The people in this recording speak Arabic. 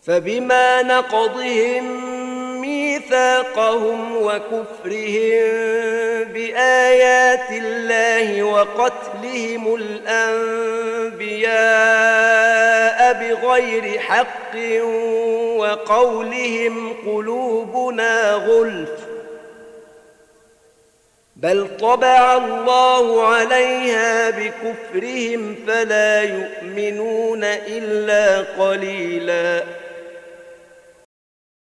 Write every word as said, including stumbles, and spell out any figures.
فبما نقضهم ميثاقهم وكفرهم بآيات الله وقتلهم الأنبياء بغير حق وقولهم قلوبنا غلف بل طبع الله عليها بكفرهم فلا يؤمنون إلا قليلاً